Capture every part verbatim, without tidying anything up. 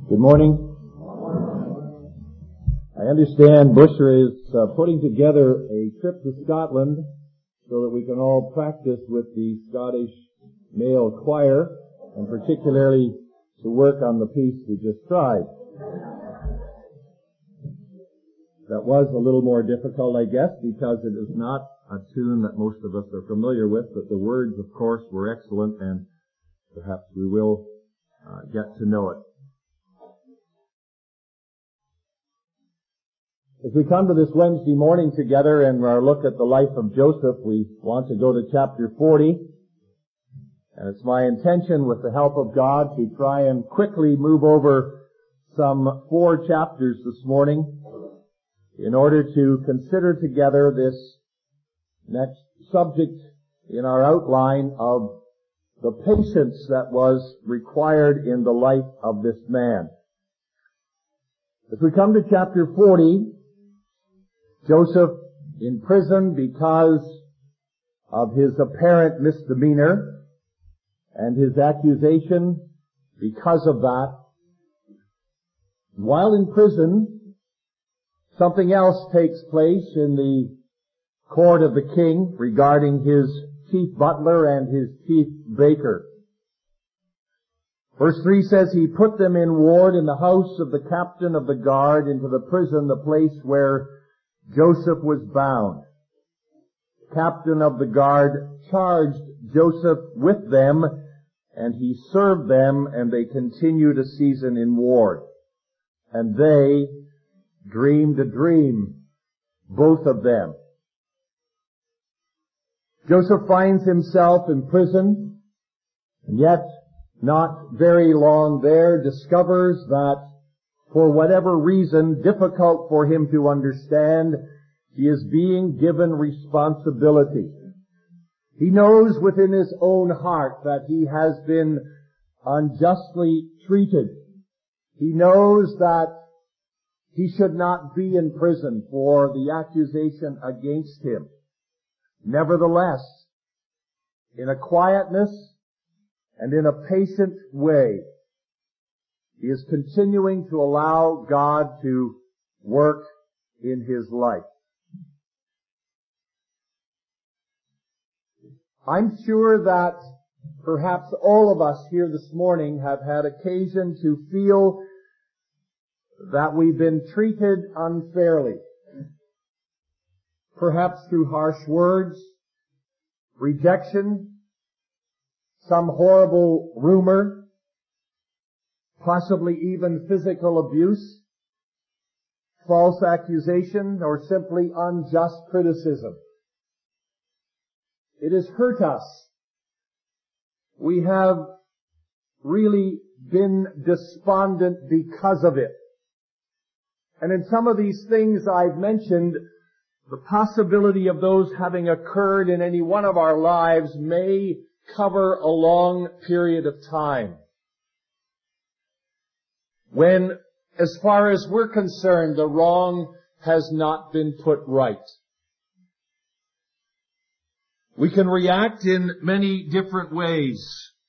Good morning. I understand Busher is uh, putting together a trip to Scotland so that we can all practice with the Scottish male choir, and particularly to work on the piece we just tried. That was a little more difficult, I guess, because it is not a tune that most of us are familiar with, but the words, of course, were excellent, and perhaps we will uh, get to know it. As we come to this Wednesday morning together and our look at the life of Joseph, we want to go to chapter forty. And it's my intention, with the help of God, to try and quickly move over some four chapters this morning in order to consider together this next subject in our outline of the patience that was required in the life of this man. As we come to chapter forty, Joseph in prison because of his apparent misdemeanor and his accusation because of that. While in prison, something else takes place in the court of the king regarding his chief butler and his chief baker. Verse three says, he put them in ward in the house of the captain of the guard into the prison, the place where Joseph was bound. The captain of the guard charged Joseph with them, and he served them, and they continued a season in ward. And they dreamed a dream, both of them. Joseph finds himself in prison, and yet not very long there discovers that for whatever reason, difficult for him to understand, he is being given responsibility. He knows within his own heart that he has been unjustly treated. He knows that he should not be in prison for the accusation against him. Nevertheless, in a quietness and in a patient way, he is continuing to allow God to work in his life. I'm sure that perhaps all of us here this morning have had occasion to feel that we've been treated unfairly. Perhaps through harsh words, rejection, some horrible rumor, possibly even physical abuse, false accusation, or simply unjust criticism. It has hurt us. We have really been despondent because of it. And in some of these things I've mentioned, the possibility of those having occurred in any one of our lives may cover a long period of time, when, as far as we're concerned, the wrong has not been put right. We can react in many different ways.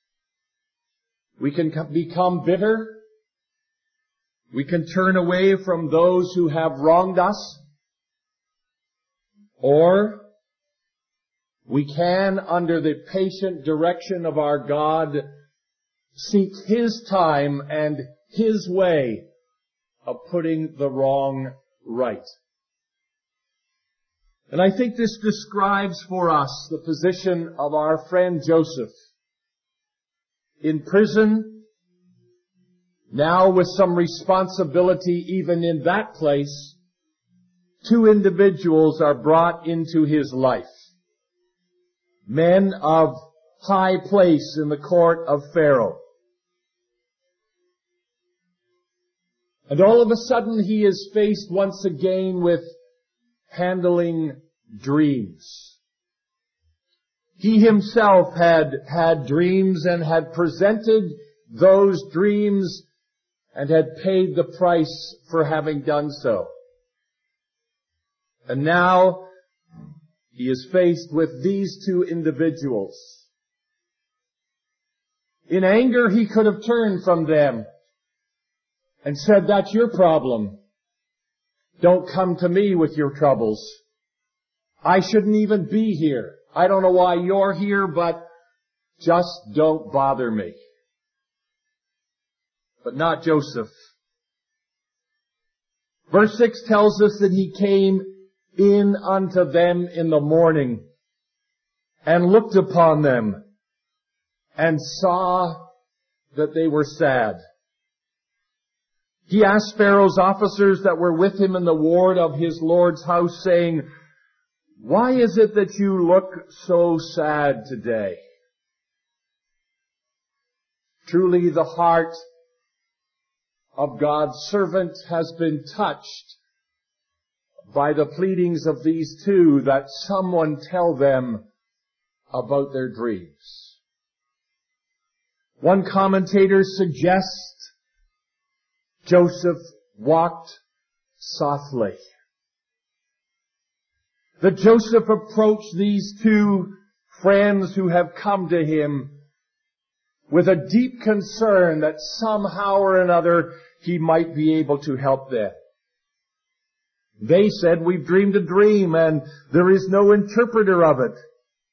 We can become bitter. We can turn away from those who have wronged us. Or we can, under the patient direction of our God, seek His time and His way of putting the wrong right. And I think this describes for us the position of our friend Joseph. In prison, now with some responsibility even in that place, two individuals are brought into his life. Men of high place in the court of Pharaoh. And all of a sudden he is faced once again with handling dreams. He himself had had dreams and had presented those dreams and had paid the price for having done so. And now he is faced with these two individuals. In anger, he could have turned from them and said, "That's your problem. Don't come to me with your troubles. I shouldn't even be here. I don't know why you're here, but just don't bother me." But not Joseph. Verse six tells us that he came in unto them in the morning and looked upon them and saw that they were sad. He asked Pharaoh's officers that were with him in the ward of his Lord's house, saying, "Why is it that you look so sad today?" Truly the heart of God's servant has been touched by the pleadings of these two that someone tell them about their dreams. One commentator suggests Joseph walked softly. That Joseph approached these two friends who have come to him with a deep concern that somehow or another he might be able to help them. They said, "We've dreamed a dream and there is no interpreter of it."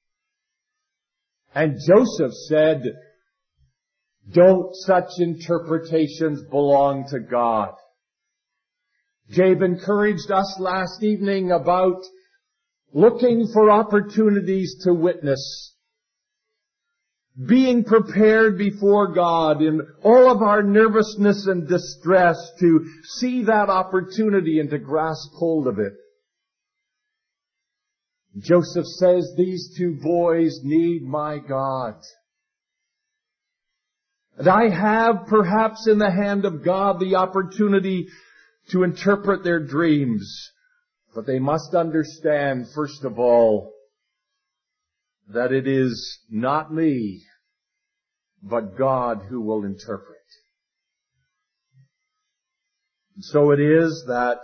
And Joseph said, "Don't such interpretations belong to God?" Jabe encouraged us last evening about looking for opportunities to witness, being prepared before God in all of our nervousness and distress to see that opportunity and to grasp hold of it. Joseph says, "These two boys need my God." And I have perhaps in the hand of God the opportunity to interpret their dreams. But they must understand, first of all, that it is not me, but God who will interpret. And so it is that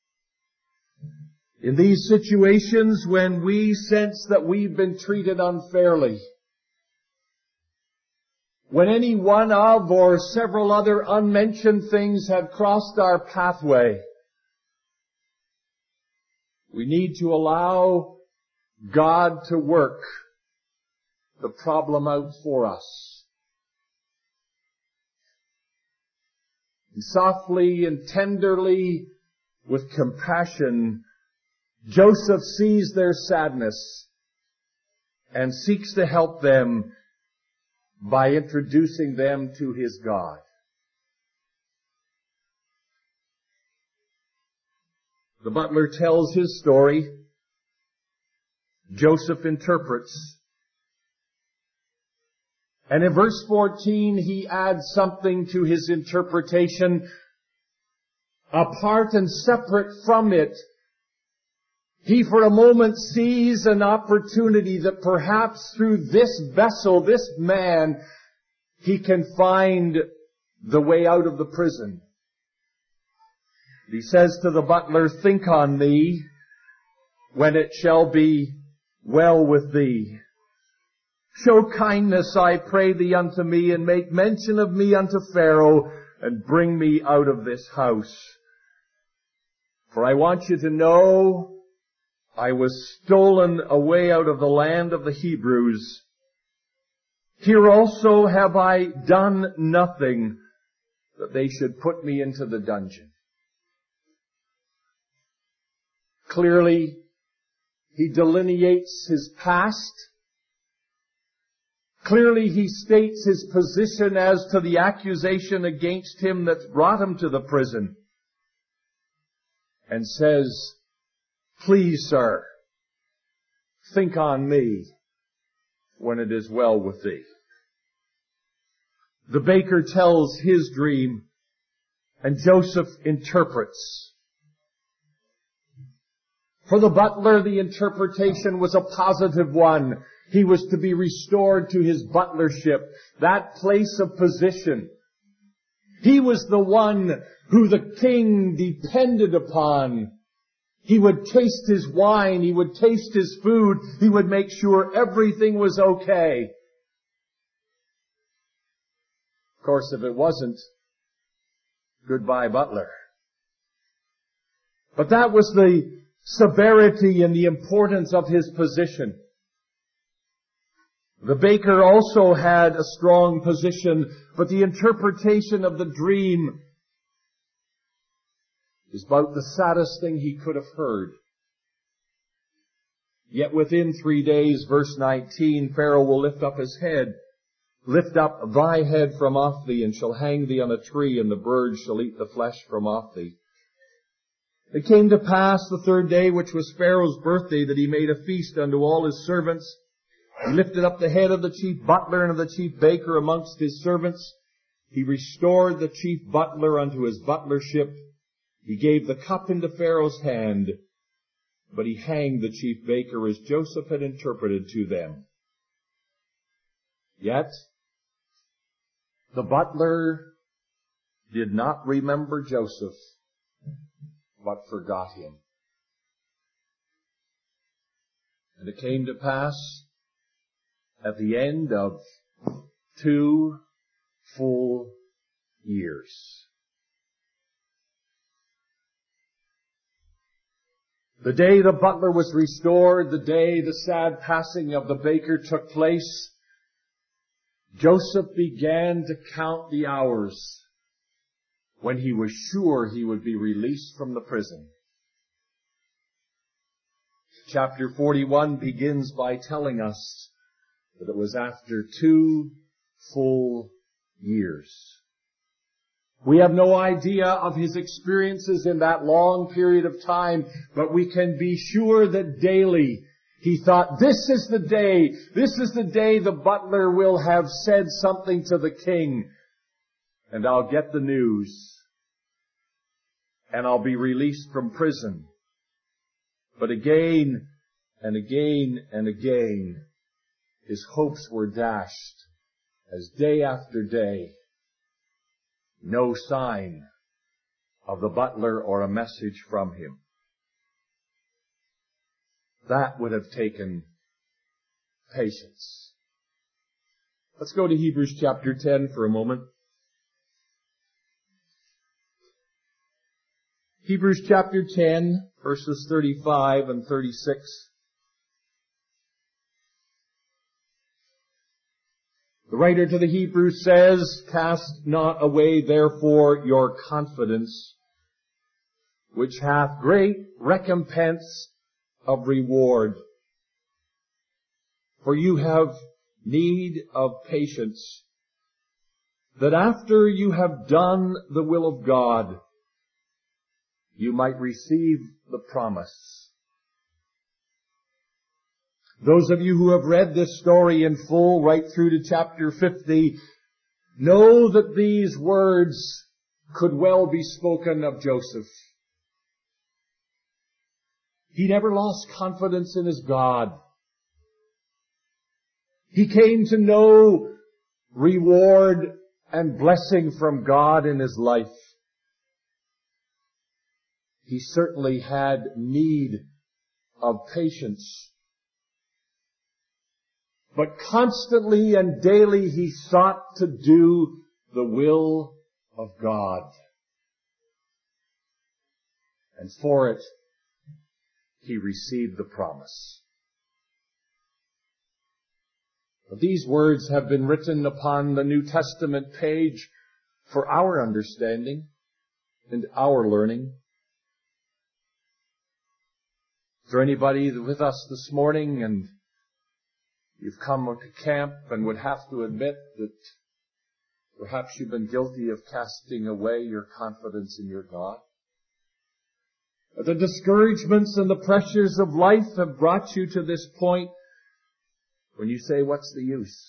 in these situations when we sense that we've been treated unfairly, when any one of or several other unmentioned things have crossed our pathway, we need to allow God to work the problem out for us. And softly and tenderly, with compassion, Joseph sees their sadness and seeks to help them by introducing them to his God. The butler tells his story. Joseph interprets. And in verse fourteen, he adds something to his interpretation. Apart and separate from it, he for a moment sees an opportunity that perhaps through this vessel, this man, he can find the way out of the prison. He says to the butler, "Think on me when it shall be well with thee. Show kindness, I pray thee, unto me, and make mention of me unto Pharaoh, and bring me out of this house. For I want you to know I was stolen away out of the land of the Hebrews. Here also have I done nothing that they should put me into the dungeon." Clearly, he delineates his past. Clearly, he states his position as to the accusation against him that brought him to the prison. And says, "Please, sir, think on me when it is well with thee." The baker tells his dream, and Joseph interprets. For the butler, the interpretation was a positive one. He was to be restored to his butlership, that place of position. He was the one who the king depended upon. He would taste his wine, he would taste his food, he would make sure everything was okay. Of course, if it wasn't, Goodbye, butler. But that was the severity and the importance of his position. The baker also had a strong position, but the interpretation of the dream is about the saddest thing he could have heard. Yet within three days, verse nineteen, Pharaoh will lift up his head. Lift up thy head from off thee, and shall hang thee on a tree, and the birds shall eat the flesh from off thee. It came to pass the third day, which was Pharaoh's birthday, that he made a feast unto all his servants. He lifted up the head of the chief butler and of the chief baker amongst his servants. He restored the chief butler unto his butlership. He gave the cup into Pharaoh's hand, but he hanged the chief baker as Joseph had interpreted to them. Yet, the butler did not remember Joseph, but forgot him. And it came to pass, at the end of two full years, the day the butler was restored, the day the sad passing of the baker took place, Joseph began to count the hours when he was sure he would be released from the prison. Chapter forty-one begins by telling us that it was after two full years. We have no idea of his experiences in that long period of time, but we can be sure that daily he thought, this is the day, this is the day the butler will have said something to the king, and I'll get the news, and I'll be released from prison. But again and again and again, his hopes were dashed as day after day, no sign of the butler or a message from him. That would have taken patience. Let's go to Hebrews chapter ten for a moment. Hebrews chapter ten, verses thirty-five and thirty-six. The writer to the Hebrews says, cast not away therefore your confidence, which hath great recompense of reward. For you have need of patience, that after you have done the will of God, you might receive the promise. Those of you who have read this story in full, right through to chapter fifty, know that these words could well be spoken of Joseph. He never lost confidence in his God. He came to know reward and blessing from God in his life. He certainly had need of patience. But constantly and daily he sought to do the will of God. And for it, he received the promise. But these words have been written upon the New Testament page for our understanding and our learning. Is there anybody with us this morning and you've come to camp and would have to admit that perhaps you've been guilty of casting away your confidence in your God? The discouragements and the pressures of life have brought you to this point when you say, what's the use?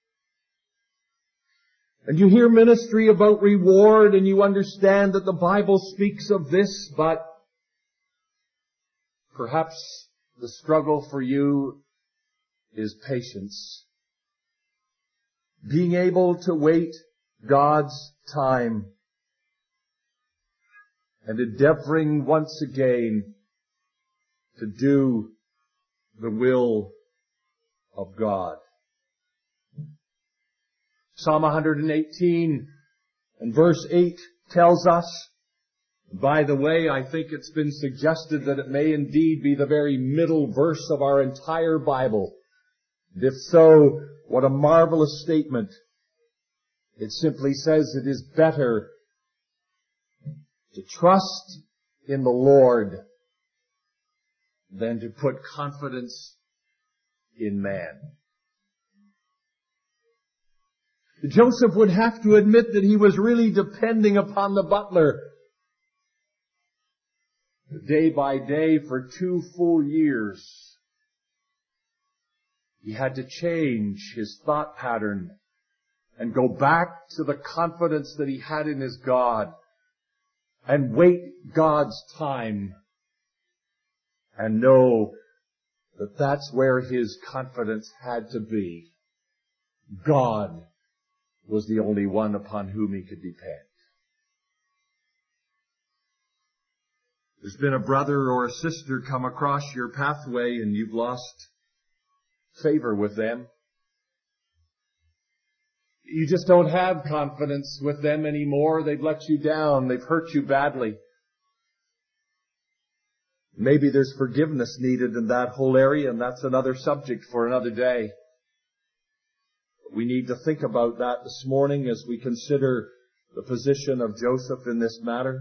And you hear ministry about reward and you understand that the Bible speaks of this, but perhaps the struggle for you is patience. Being able to wait God's time and endeavoring once again to do the will of God. Psalm one hundred eighteen and verse eight tells us. By the way, I think it's been suggested that it may indeed be the very middle verse of our entire Bible. And if so, what a marvelous statement. It simply says it is better to trust in the Lord than to put confidence in man. Joseph would have to admit that he was really depending upon the butler. Day by day for two full years, he had to change his thought pattern and go back to the confidence that he had in his God and wait God's time and know that that's where his confidence had to be. God was the only one upon whom he could depend. There's been a brother or a sister come across your pathway and you've lost favor with them. You just don't have confidence with them anymore. They've let you down. They've hurt you badly. Maybe there's forgiveness needed in that whole area, and that's another subject for another day. We need to think about that this morning as we consider the position of Joseph in this matter.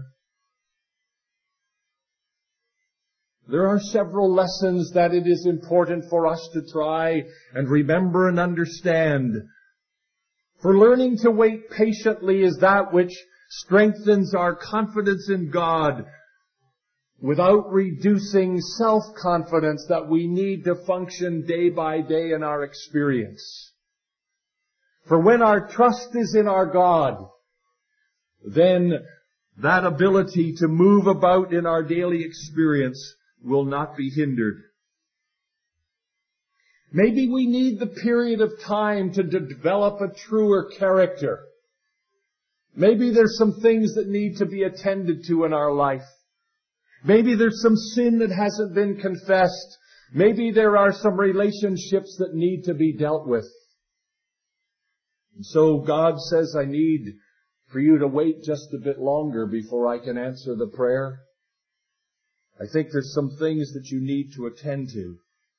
There are several lessons that it is important for us to try and remember and understand. For learning to wait patiently is that which strengthens our confidence in God without reducing self-confidence that we need to function day by day in our experience. For when our trust is in our God, then that ability to move about in our daily experience will not be hindered. Maybe we need the period of time to develop a truer character. Maybe there's some things that need to be attended to in our life. Maybe there's some sin that hasn't been confessed. Maybe there are some relationships that need to be dealt with. And so God says, I need for you to wait just a bit longer before I can answer the prayer. I think there's some things that you need to attend to.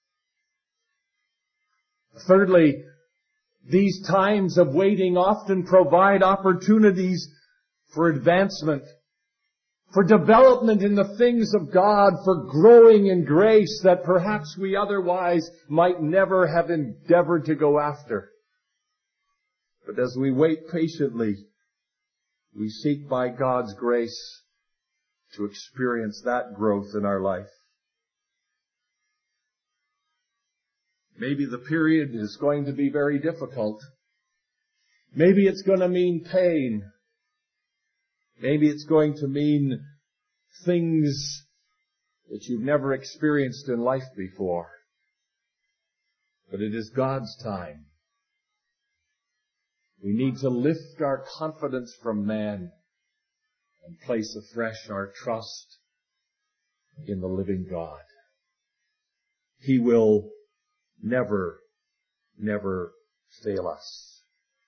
Thirdly, these times of waiting often provide opportunities for advancement, for development in the things of God, for growing in grace that perhaps we otherwise might never have endeavored to go after. But as we wait patiently, we seek by God's grace to experience that growth in our life. Maybe the period is going to be very difficult. Maybe it's going to mean pain. Maybe it's going to mean things that you've never experienced in life before. But it is God's time. We need to lift our confidence from man and place afresh our trust in the living God. He will never, never fail us.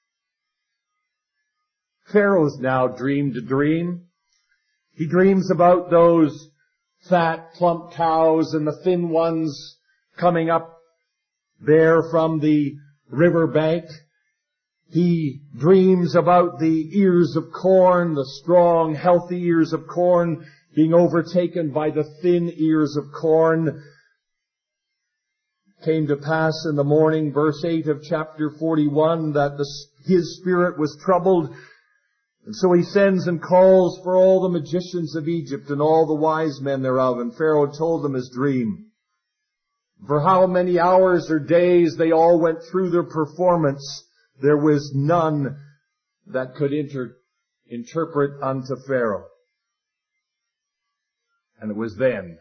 Pharaoh's now dreamed a dream. He dreams about those fat, plump cows and the thin ones coming up there from the river bank. He dreams about the ears of corn, the strong, healthy ears of corn being overtaken by the thin ears of corn. Came to pass in the morning, verse eight of chapter forty-one, that the, his spirit was troubled. And so he sends and calls for all the magicians of Egypt and all the wise men thereof. And Pharaoh told them his dream. For how many hours or days they all went through their performance, there was none that could inter- interpret unto Pharaoh. And it was then.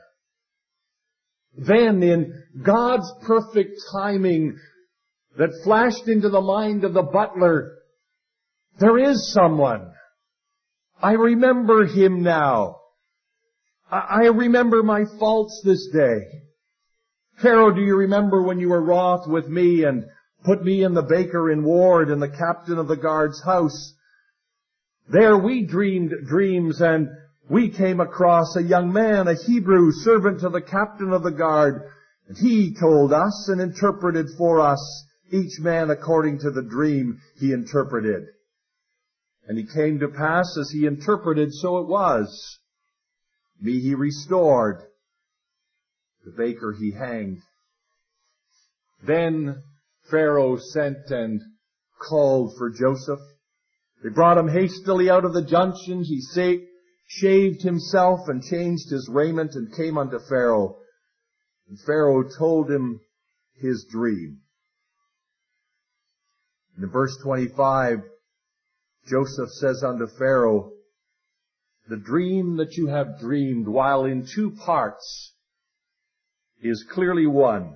Then, in God's perfect timing that flashed into the mind of the butler, there is someone. I remember him now. I remember my faults this day. Pharaoh, do you remember when you were wroth with me and put me and the baker in ward and the captain of the guard's house? There we dreamed dreams, and we came across a young man, a Hebrew, servant to the captain of the guard. And he told us and interpreted for us, each man according to the dream he interpreted. And it came to pass as he interpreted, so it was. Me he restored. The baker he hanged. Then Pharaoh sent and called for Joseph. They brought him hastily out of the dungeon. He sa- shaved himself and changed his raiment and came unto Pharaoh. And Pharaoh told him his dream. And in verse twenty-five, Joseph says unto Pharaoh, the dream that you have dreamed, while in two parts, is clearly one.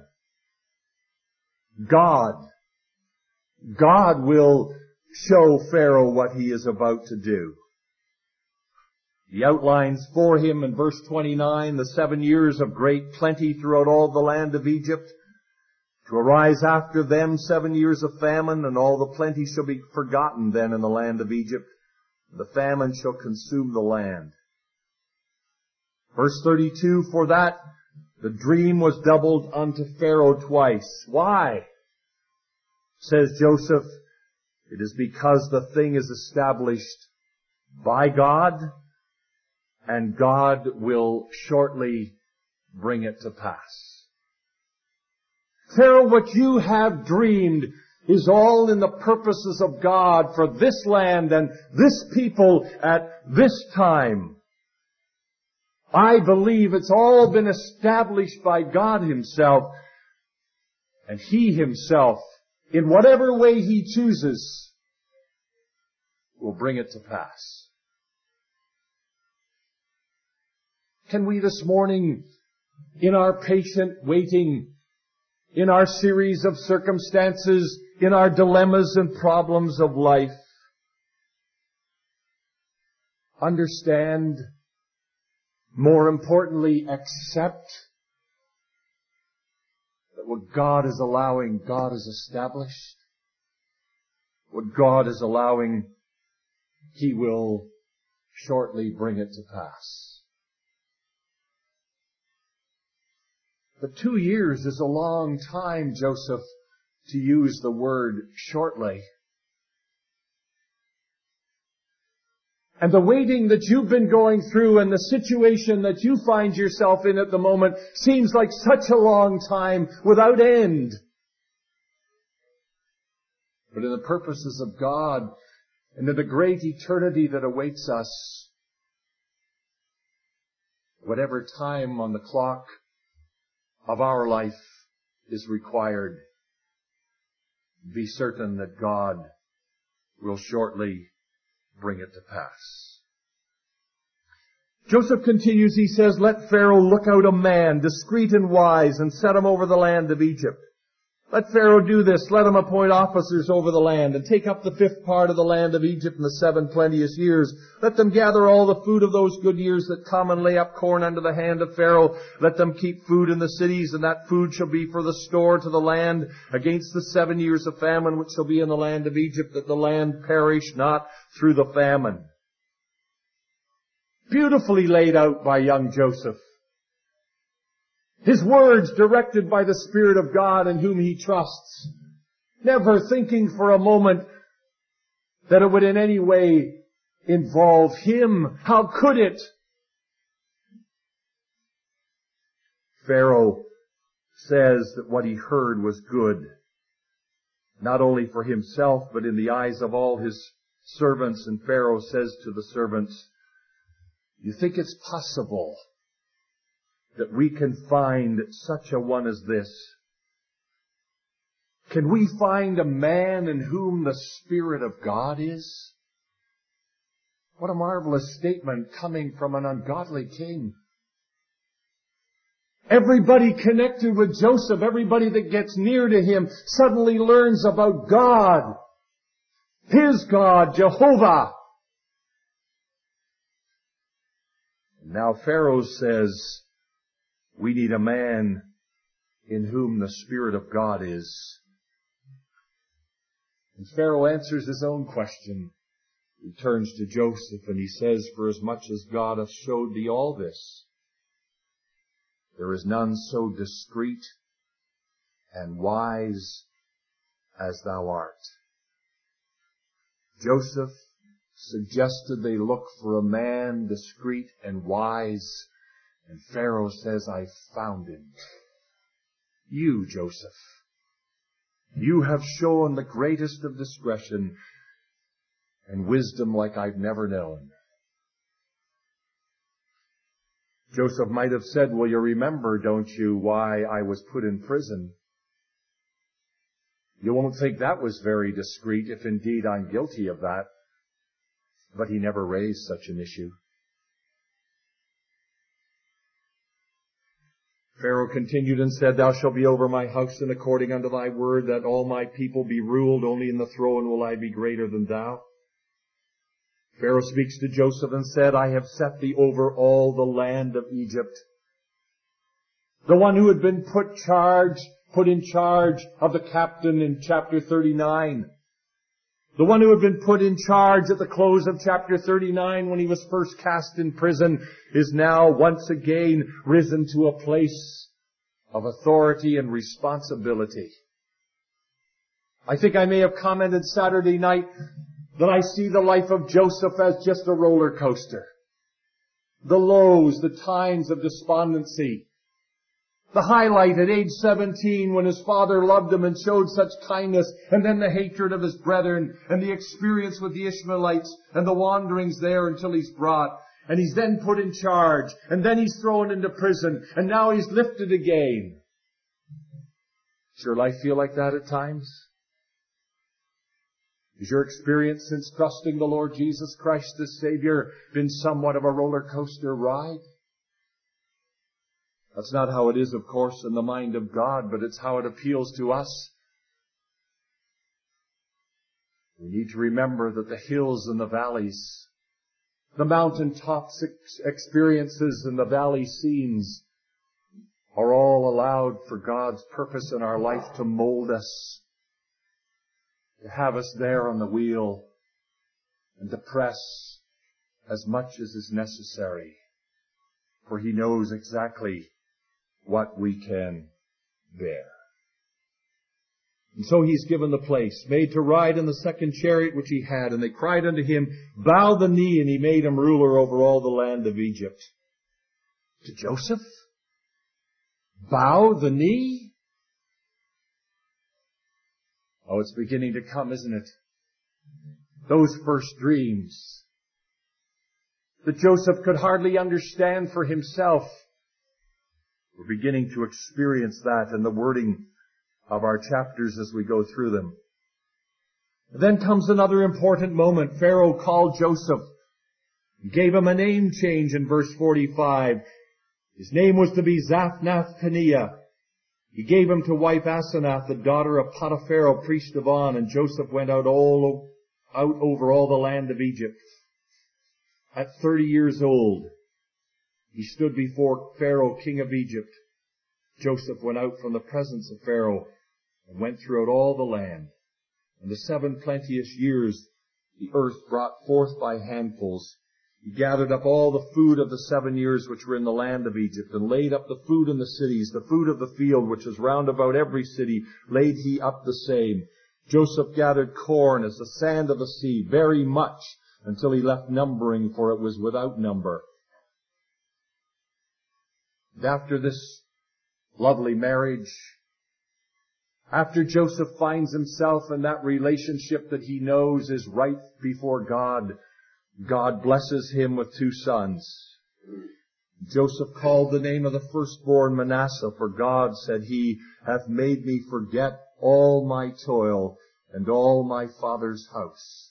God, God will show Pharaoh what he is about to do. He outlines for him in verse twenty-nine the seven years of great plenty throughout all the land of Egypt, to arise after them seven years of famine, and all the plenty shall be forgotten then in the land of Egypt. The famine shall consume the land. Verse thirty-two, for that the dream was doubled unto Pharaoh twice. Why? Says Joseph, it is because the thing is established by God, and God will shortly bring it to pass. Pharaoh, what you have dreamed is all in the purposes of God for this land and this people at this time. I believe it's all been established by God Himself, and He Himself, in whatever way He chooses, will bring it to pass. Can we this morning, in our patient waiting, in our series of circumstances, in our dilemmas and problems of life, understand, more importantly, accept that what God is allowing, God has established. What God is allowing, He will shortly bring it to pass. But two years is a long time, Joseph, to use the word shortly. And the waiting that you've been going through and the situation that you find yourself in at the moment seems like such a long time without end. But in the purposes of God and in the great eternity that awaits us, whatever time on the clock of our life is required, be certain that God will shortly bring it to pass. Joseph continues, he says, let Pharaoh look out a man, discreet and wise, and set him over the land of Egypt. Let Pharaoh do this. Let him appoint officers over the land, and take up the fifth part of the land of Egypt in the seven plenteous years. Let them gather all the food of those good years that come, and lay up corn under the hand of Pharaoh. Let them keep food in the cities, and that food shall be for the store to the land against the seven years of famine which shall be in the land of Egypt, that the land perish not through the famine. Beautifully laid out by young Joseph. His words directed by the Spirit of God in whom he trusts. Never thinking for a moment that it would in any way involve him. How could it? Pharaoh says that what he heard was good. Not only for himself, but in the eyes of all his servants. And Pharaoh says to the servants, you think it's possible that we can find such a one as this? Can we find a man in whom the Spirit of God is? What a marvelous statement coming from an ungodly king. Everybody connected with Joseph, everybody that gets near to him, suddenly learns about God. His God, Jehovah. Now Pharaoh says, we need a man in whom the Spirit of God is. And Pharaoh answers his own question. He turns to Joseph and he says, "For as much as God hath showed thee all this, there is none so discreet and wise as thou art." Joseph suggested they look for a man discreet and wise, and Pharaoh says, "I found him. You, Joseph, you have shown the greatest of discretion and wisdom like I've never known." Joseph might have said, "Well, you remember, don't you, why I was put in prison? You won't think that was very discreet if indeed I'm guilty of that." But he never raised such an issue. Pharaoh continued and said, "Thou shalt be over my house, and according unto thy word, that all my people be ruled, only in the throne will I be greater than thou." Pharaoh speaks to Joseph and said, "I have set thee over all the land of Egypt." The one who had been put charge, put in charge of the captain in chapter thirty-nine. The one who had been put in charge at the close of chapter thirty-nine when he was first cast in prison is now once again risen to a place of authority and responsibility. I think I may have commented Saturday night that I see the life of Joseph as just a roller coaster. The lows, the times of despondency. The highlight at age seventeen when his father loved him and showed such kindness, and then the hatred of his brethren, and the experience with the Ishmaelites, and the wanderings there until he's brought. And he's then put in charge, and then he's thrown into prison, and now he's lifted again. Does your life feel like that at times? Has your experience since trusting the Lord Jesus Christ as Savior been somewhat of a roller coaster ride? That's not how it is, of course, in the mind of God, but it's how it appeals to us. We need to remember that the hills and the valleys, the mountaintop experiences and the valley scenes are all allowed for God's purpose in our life to mold us, to have us there on the wheel, and to press as much as is necessary, for He knows exactly what we can bear. And so He's given the place, made to ride in the second chariot which He had, and they cried unto Him, "Bow the knee," and He made him ruler over all the land of Egypt. To Joseph? Bow the knee? Oh, it's beginning to come, isn't it? Those first dreams that Joseph could hardly understand for himself. We're beginning to experience that in the wording of our chapters as we go through them. Then comes another important moment. Pharaoh called Joseph, gave him a name change in verse forty-five. His name was to be Zaphnath-Paneah. He gave him to wife Asenath, the daughter of Potiphar, priest of On, and Joseph went out all out over all the land of Egypt. At thirty years old, he stood before Pharaoh, king of Egypt. Joseph went out from the presence of Pharaoh and went throughout all the land. In the seven plenteous years, the earth brought forth by handfuls. He gathered up all the food of the seven years which were in the land of Egypt, and laid up the food in the cities, the food of the field which is round about every city, laid he up the same. Joseph gathered corn as the sand of the sea, very much, until he left numbering, for it was without number. And after this lovely marriage, after Joseph finds himself in that relationship that he knows is right before God, God blesses him with two sons. Joseph called the name of the firstborn Manasseh, for God, said he, hath made me forget all my toil and all my father's house.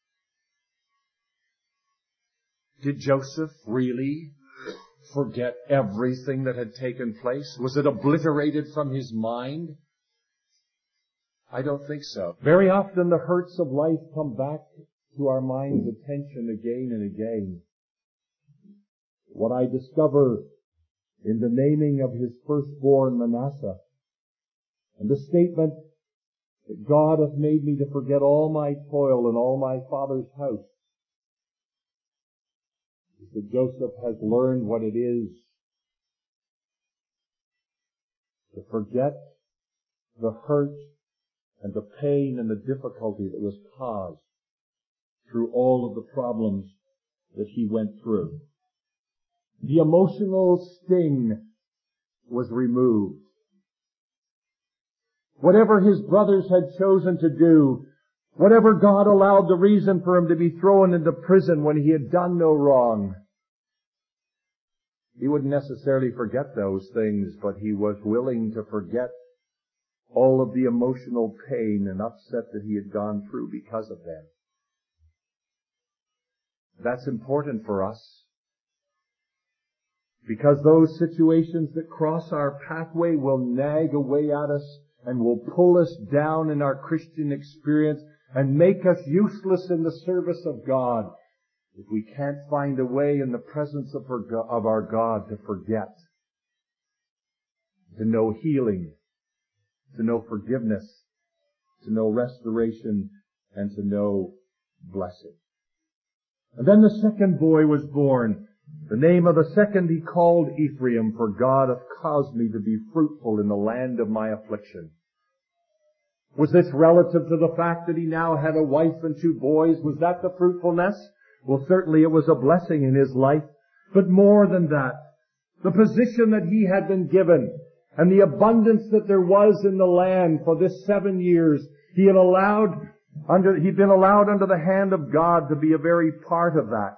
Did Joseph really forget everything that had taken place? Was it obliterated from his mind? I don't think so. Very often the hurts of life come back to our mind's attention again and again. What I discover in the naming of his firstborn Manasseh, and the statement that God hath made me to forget all my toil and all my father's house, is that Joseph has learned what it is to forget the hurt and the pain and the difficulty that was caused through all of the problems that he went through. The emotional sting was removed. Whatever his brothers had chosen to do, whatever God allowed the reason for him to be thrown into prison when he had done no wrong, he wouldn't necessarily forget those things, but he was willing to forget all of the emotional pain and upset that he had gone through because of them. That's important for us, because those situations that cross our pathway will nag away at us and will pull us down in our Christian experience and make us useless in the service of God if we can't find a way in the presence of our God to forget, to know healing, to know forgiveness, to know restoration, and to know blessing. And then the second boy was born. The name of the second he called Ephraim, for God hath caused me to be fruitful in the land of my affliction. Was this relative to the fact that he now had a wife and two boys? Was that the fruitfulness? Well, certainly it was a blessing in his life. But more than that, the position that he had been given and the abundance that there was in the land for this seven years, he had allowed under, he'd been allowed under the hand of God to be a very part of that.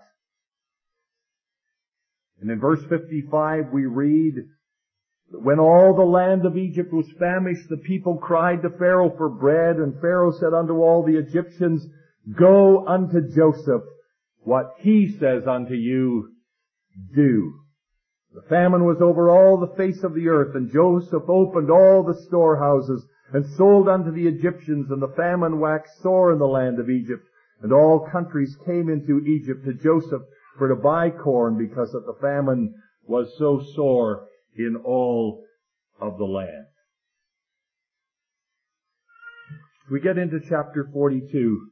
And in verse fifty-five we read that when all the land of Egypt was famished, the people cried to Pharaoh for bread, and Pharaoh said unto all the Egyptians, Go unto Joseph, what he says unto you, do. The famine was over all the face of the earth, and Joseph opened all the storehouses, and sold unto the Egyptians, and the famine waxed sore in the land of Egypt. And all countries came into Egypt to Joseph for to buy corn, because that the famine was so sore in all of the land. We get into chapter forty-two.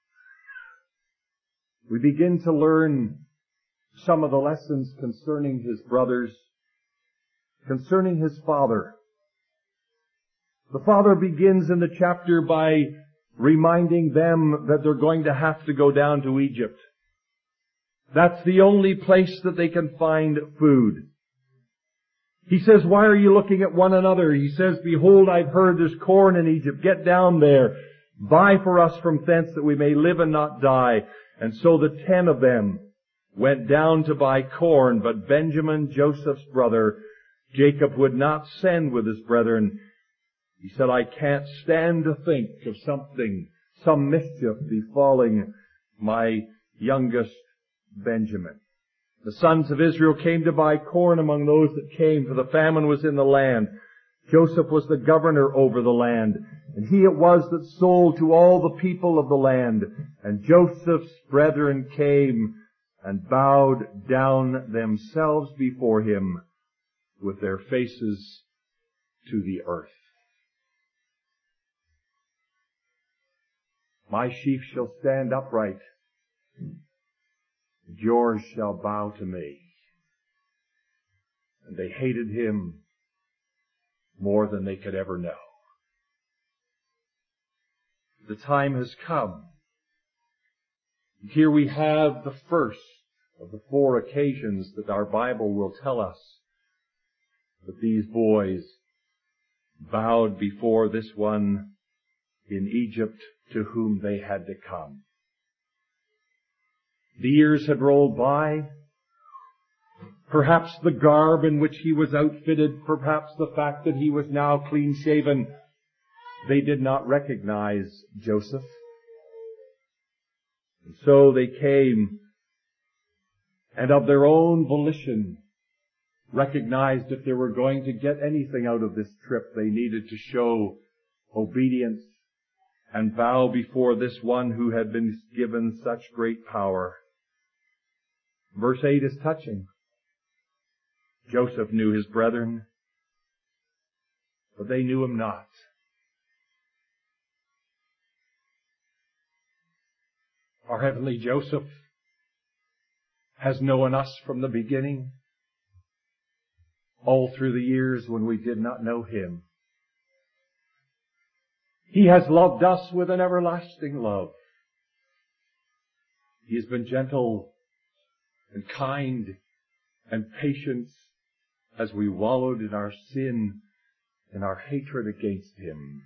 We begin to learn some of the lessons concerning his brothers, concerning his father. The father begins in the chapter by reminding them that they're going to have to go down to Egypt. That's the only place that they can find food. He says, why are you looking at one another? He says, behold, I've heard there's corn in Egypt. Get down there. Buy for us from thence that we may live and not die. And so the ten of them went down to buy corn, but Benjamin, Joseph's brother, Jacob would not send with his brethren. He said, I can't stand to think of something, some mischief befalling my youngest Benjamin. The sons of Israel came to buy corn among those that came, for the famine was in the land. Joseph was the governor over the land, and he it was that sold to all the people of the land. And Joseph's brethren came and bowed down themselves before him with their faces to the earth. My sheep shall stand upright, and yours shall bow to me. And they hated him more than they could ever know. The time has come. Here we have the first of the four occasions that our Bible will tell us that these boys bowed before this one in Egypt to whom they had to come. The years had rolled by. Perhaps the garb in which he was outfitted, perhaps the fact that he was now clean-shaven, they did not recognize Joseph. And so they came, and of their own volition, recognized if they were going to get anything out of this trip, they needed to show obedience and bow before this one who had been given such great power. Verse eight is touching. Joseph knew his brethren, but they knew him not. Our heavenly Joseph has known us from the beginning, all through the years when we did not know Him. He has loved us with an everlasting love. He has been gentle and kind and patient as we wallowed in our sin and our hatred against Him.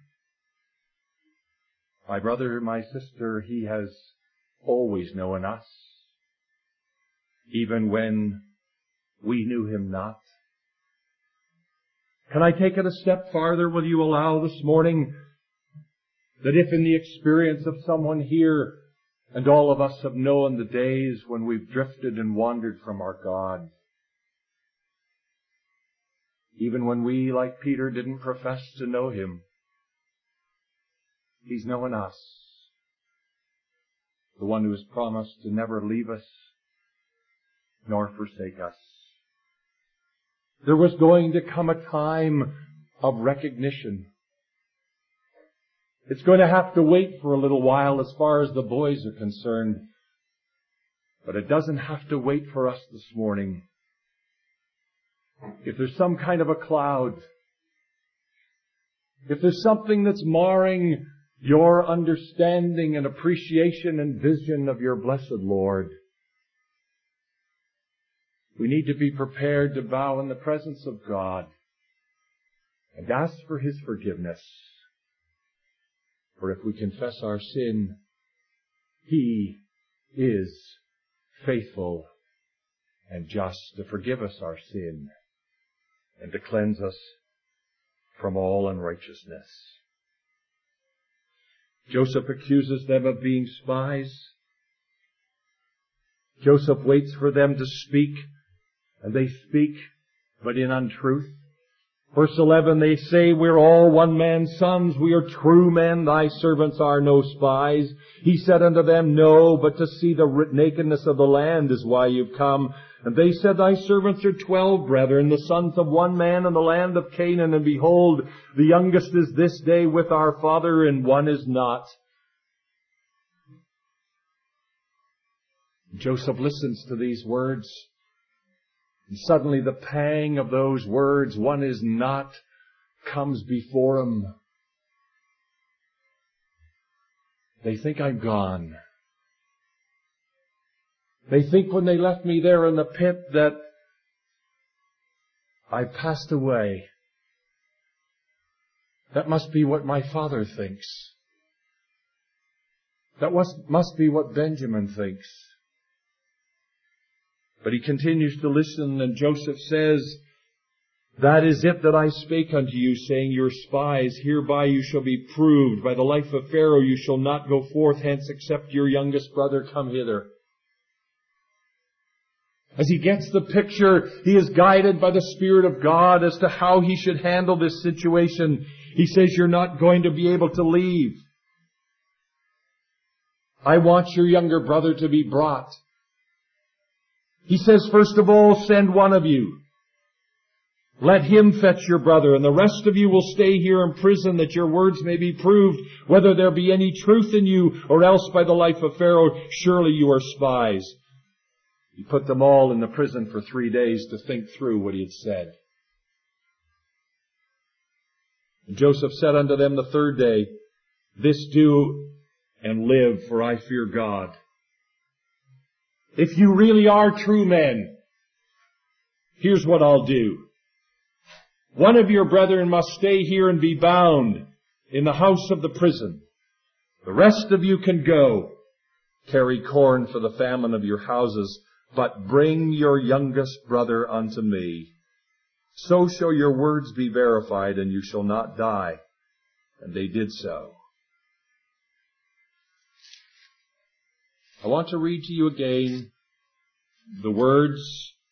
My brother, my sister, He has always known us, even when we knew Him not. Can I take it a step farther? Will you allow this morning that if in the experience of someone here, and all of us have known the days when we've drifted and wandered from our God, even when we, like Peter, didn't profess to know Him, He's known us, the one who has promised to never leave us nor forsake us. There was going to come a time of recognition. It's going to have to wait for a little while as far as the boys are concerned. But it doesn't have to wait for us this morning. If there's some kind of a cloud, if there's something that's marring your understanding and appreciation and vision of your blessed Lord, we need to be prepared to bow in the presence of God and ask for His forgiveness. For if we confess our sin, He is faithful and just to forgive us our sin and to cleanse us from all unrighteousness. Joseph accuses them of being spies. Joseph waits for them to speak, and they speak, but in untruth. Verse eleven, they say, we're all one man's sons. We are true men. Thy servants are no spies. He said unto them, no, but to see the nakedness of the land is why you've come. And they said, thy servants are twelve brethren, the sons of one man in the land of Canaan. And behold, the youngest is this day with our father, and one is not. Joseph listens to these words. And suddenly the pang of those words, one is not, comes before him. They think I'm gone. They think when they left me there in the pit that I passed away. That must be what my father thinks. That must be what Benjamin thinks. But he continues to listen, and Joseph says, that is it that I spake unto you, saying, your spies, hereby you shall be proved. By the life of Pharaoh you shall not go forth hence, except your youngest brother come hither. As he gets the picture, he is guided by the Spirit of God as to how he should handle this situation. He says, you're not going to be able to leave. I want your younger brother to be brought. He says, first of all, send one of you. Let him fetch your brother, and the rest of you will stay here in prison, that your words may be proved, whether there be any truth in you, or else by the life of Pharaoh, surely you are spies. He put them all in the prison for three days to think through what he had said. And Joseph said unto them the third day, this do and live, for I fear God. If you really are true men, here's what I'll do. One of your brethren must stay here and be bound in the house of the prison. The rest of you can go, carry corn for the famine of your houses, but bring your youngest brother unto me. So shall your words be verified, and you shall not die. And they did so. I want to read to you again the words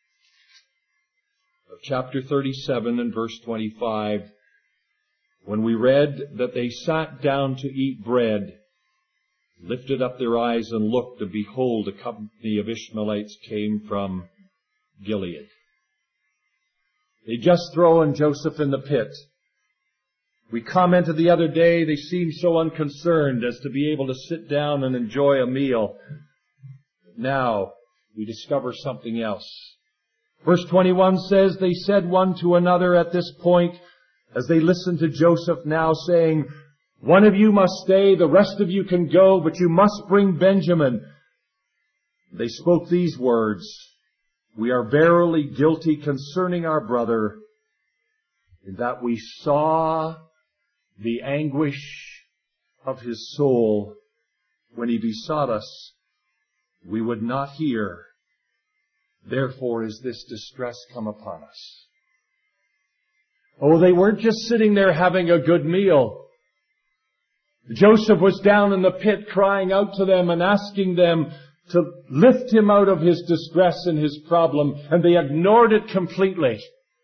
of chapter thirty-seven and verse twenty-five, when we read that they sat down to eat bread, lifted up their eyes and looked, and behold, a company of Ishmaelites came from Gilead. They just thrown Joseph in the pit. We commented the other day, they seemed so unconcerned as to be able to sit down and enjoy a meal. Now, we discover something else. Verse twenty-one says, they said one to another at this point, as they listened to Joseph now, saying, one of you must stay, the rest of you can go, but you must bring Benjamin. They spoke these words, we are verily guilty concerning our brother, in that we saw the anguish of his soul when he besought us. We would not hear. Therefore is this distress come upon us. Oh, they weren't just sitting there having a good meal. Joseph was down in the pit crying out to them and asking them to lift him out of his distress and his problem, and they ignored it completely.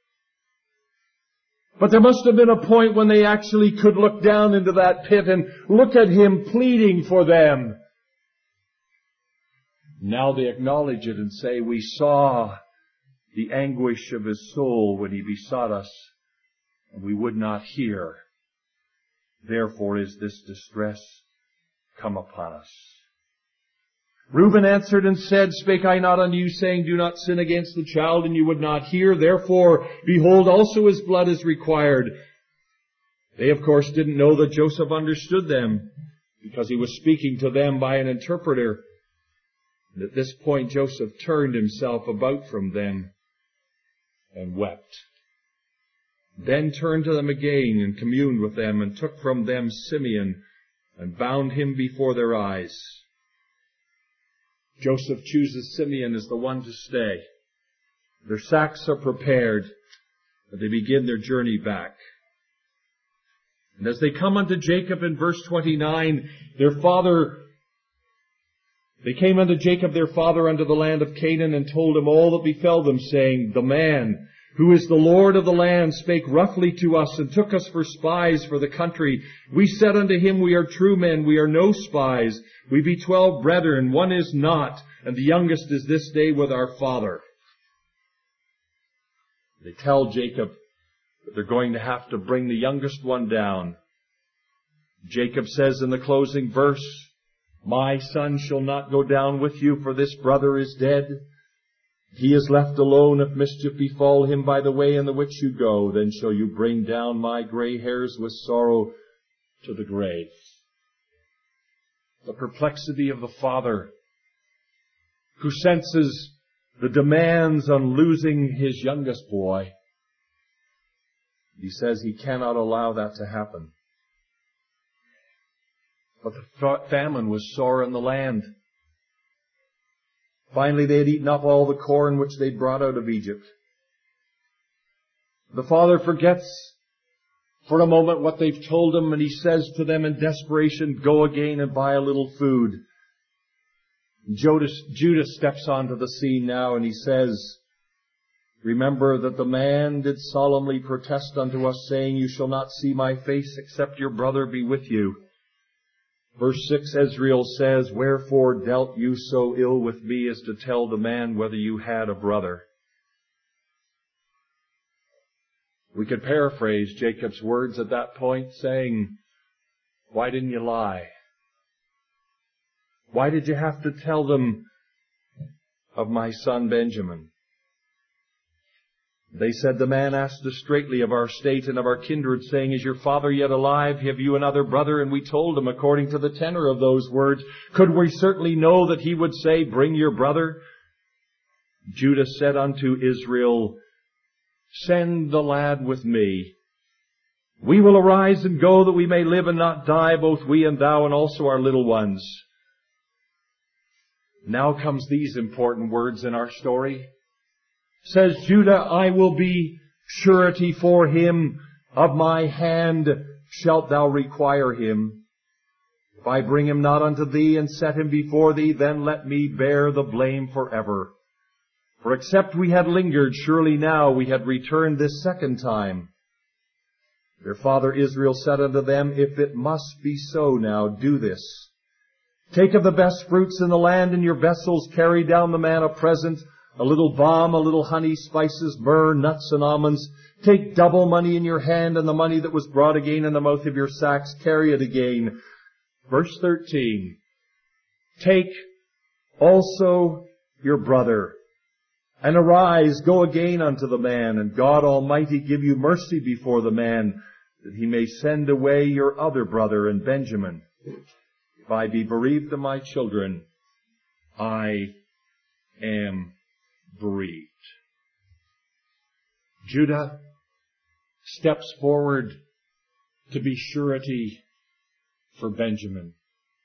But there must have been a point when they actually could look down into that pit and look at him pleading for them. Now they acknowledge it and say, we saw the anguish of his soul when he besought us, and we would not hear. Therefore is this distress come upon us. Reuben answered and said, spake I not unto you, saying, do not sin against the child, and you would not hear. Therefore, behold, also his blood is required. They, of course, didn't know that Joseph understood them, because he was speaking to them by an interpreter. And at this point, Joseph turned himself about from them and wept. Then turned to them again and communed with them, and took from them Simeon and bound him before their eyes. Joseph chooses Simeon as the one to stay. Their sacks are prepared, and they begin their journey back. And as they come unto Jacob in verse twenty-nine, their father, they came unto Jacob their father unto the land of Canaan, and told him all that befell them, saying, the man who is the Lord of the land spake roughly to us, and took us for spies for the country. We said unto him, we are true men, we are no spies. We be twelve brethren, one is not, and the youngest is this day with our father. They tell Jacob that they're going to have to bring the youngest one down. Jacob says in the closing verse, my son shall not go down with you, for this brother is dead. He is left alone. If mischief befall him by the way in the which you go, then shall you bring down my gray hairs with sorrow to the grave. The perplexity of the father, who senses the demands on losing his youngest boy. He says he cannot allow that to happen. But the famine was sore in the land. Finally, they had eaten up all the corn which they'd brought out of Egypt. The father forgets for a moment what they've told him, and he says to them in desperation, go again and buy a little food. Judas, Judas steps onto the scene now, and he says, remember that the man did solemnly protest unto us, saying, you shall not see my face except your brother be with you. Verse six, Ezriel says, wherefore dealt you so ill with me as to tell the man whether you had a brother? We could paraphrase Jacob's words at that point, saying, why didn't you lie? Why did you have to tell them of my son Benjamin? They said, the man asked us straightly of our state and of our kindred, saying, is your father yet alive? Have you another brother? And we told him according to the tenor of those words. Could we certainly know that he would say, bring your brother? Judah said unto Israel, send the lad with me. We will arise and go, that we may live and not die, both we and thou, and also our little ones. Now comes these important words in our story. Says Judah, I will be surety for him. Of my hand shalt thou require him. If I bring him not unto thee and set him before thee, then let me bear the blame forever. For except we had lingered, surely now we had returned this second time. Their father Israel said unto them, if it must be so now, do this. Take of the best fruits in the land in your vessels, carry down the man a present, a little balm, a little honey, spices, myrrh, nuts, and almonds. Take double money in your hand, and the money that was brought again in the mouth of your sacks, carry it again. Verse thirteen. Take also your brother. And arise, go again unto the man, and God Almighty give you mercy before the man, that he may send away your other brother and Benjamin. If I be bereaved of my children, I am bereaved. Judah steps forward to be surety for Benjamin.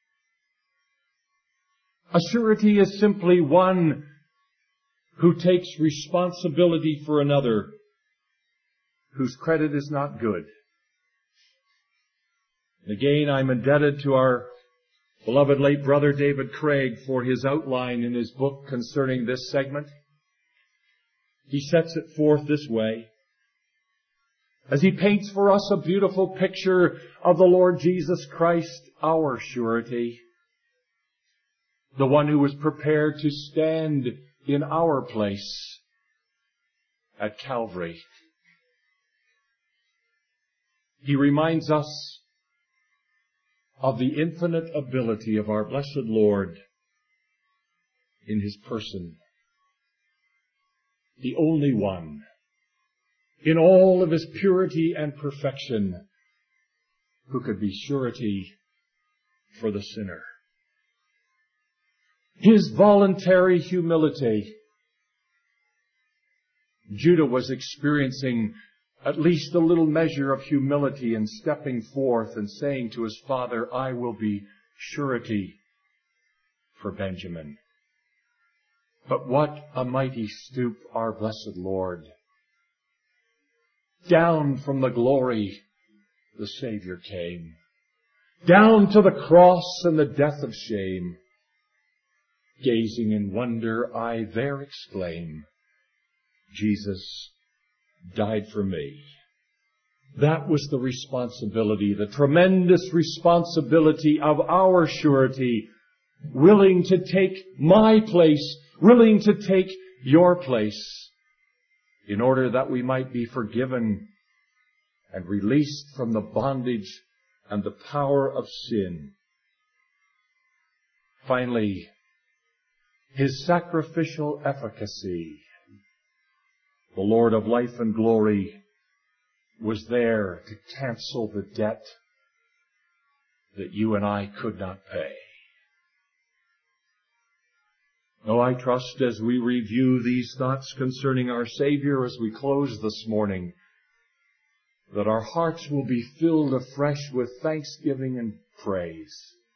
A surety is simply one who takes responsibility for another whose credit is not good. And again, I'm indebted to our beloved late brother David Craig for his outline in his book concerning this segment. He sets it forth this way, as he paints for us a beautiful picture of the Lord Jesus Christ, our surety, the one who was prepared to stand in our place at Calvary. He reminds us of the infinite ability of our blessed Lord in His person, the only one, in all of His purity and perfection, who could be surety for the sinner. His voluntary humility. Judah was experiencing at least a little measure of humility in stepping forth and saying to his father, I will be surety for Benjamin. But what a mighty stoop our blessed Lord. Down from the glory the Savior came. Down to the cross and the death of shame. Gazing in wonder, I there exclaim, Jesus died for me. That was the responsibility, the tremendous responsibility of our surety, willing to take my place, willing to take your place, in order that we might be forgiven and released from the bondage and the power of sin. Finally, His sacrificial efficacy. The Lord of life and glory was there to cancel the debt that you and I could not pay. Oh, I trust as we review these thoughts concerning our Savior as we close this morning, that our hearts will be filled afresh with thanksgiving and praise.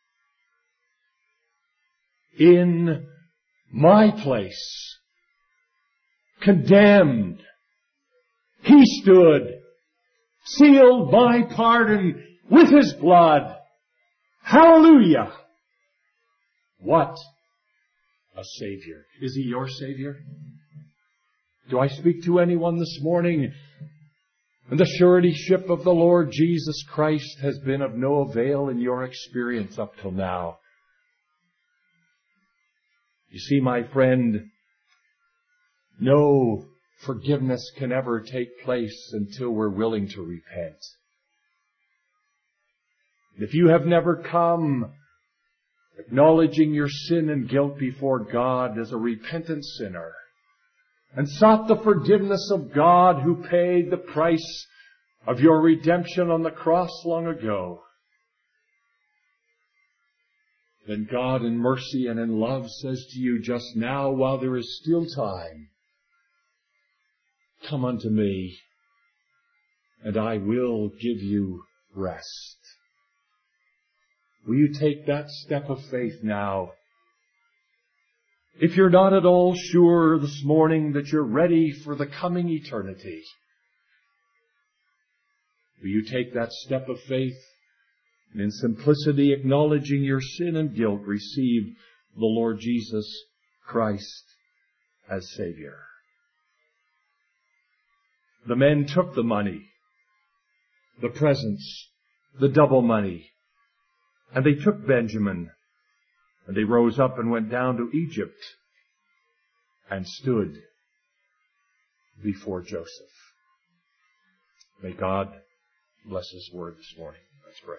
In my place, condemned, He stood, sealed my pardon with His blood. Hallelujah! What a Savior. Is He your Savior? Do I speak to anyone this morning? And the suretyship of the Lord Jesus Christ has been of no avail in your experience up till now. You see, my friend, no forgiveness can ever take place until we're willing to repent. If you have never come acknowledging your sin and guilt before God as a repentant sinner, and sought the forgiveness of God who paid the price of your redemption on the cross long ago, then God in mercy and in love says to you just now, while there is still time, come unto me, and I will give you rest. Will you take that step of faith now? If you're not at all sure this morning that you're ready for the coming eternity, will you take that step of faith and in simplicity acknowledging your sin and guilt receive the Lord Jesus Christ as Savior? The men took the money, the presents, the double money, and they took Benjamin, and they rose up and went down to Egypt and stood before Joseph. May God bless His word this morning. Let's pray.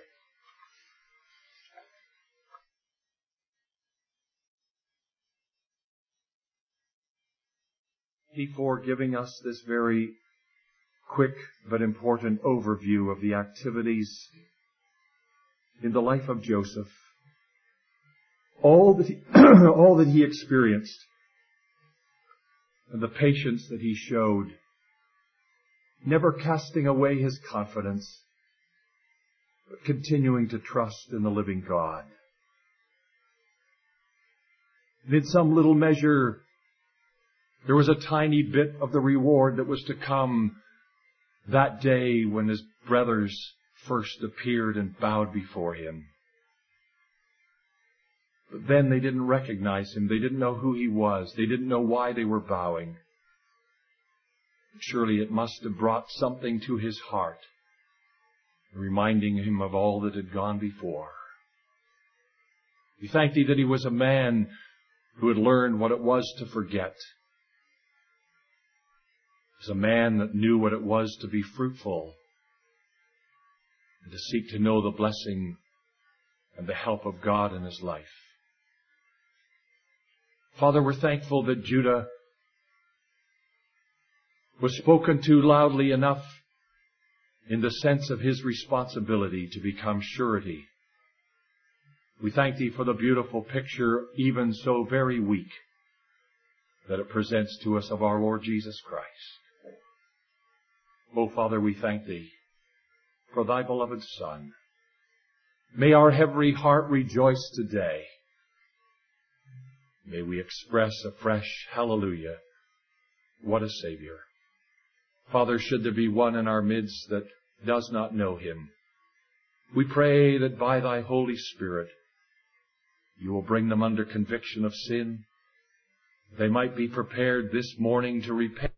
before giving us this very quick but important overview of the activities in the life of Joseph, all that he, all that he experienced, and the patience that he showed, never casting away his confidence, but continuing to trust in the living God. And in some little measure, there was a tiny bit of the reward that was to come that day when his brothers first appeared and bowed before him. But then they didn't recognize him. They didn't know who he was. They didn't know why they were bowing. Surely it must have brought something to his heart, reminding him of all that had gone before. We thank thee that he was a man who had learned what it was to forget. He was a man that knew what it was to be fruitful and to seek to know the blessing and the help of God in his life. Father, we're thankful that Judah was spoken to loudly enough in the sense of his responsibility to become surety. We thank thee for the beautiful picture, even so very weak, that it presents to us of our Lord Jesus Christ. Oh, Father, we thank thee for thy beloved Son. May our every heart rejoice today. May we express a fresh hallelujah. What a Savior. Father, should there be one in our midst that does not know him, we pray that by thy Holy Spirit you will bring them under conviction of sin. They might be prepared this morning to repent